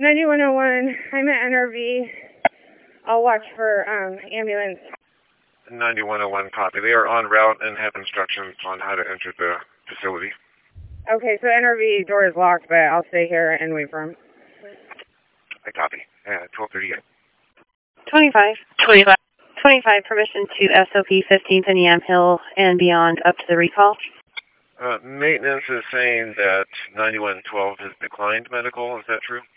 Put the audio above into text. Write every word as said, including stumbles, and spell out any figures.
ninety-one oh one, I'm at N R V. I'll watch for um, ambulance. ninety-one oh one, copy. They are en route and have instructions on how to enter the facility. Okay, so N R V door is locked, but I'll stay here and wait for him. I copy. Uh, twelve thirty-eight. twenty-five. twenty-five. twenty-five, permission to S O P fifteenth and Yamhill and beyond up to the recall. Uh, maintenance is saying that ninety-one twelve has declined medical. Is that true?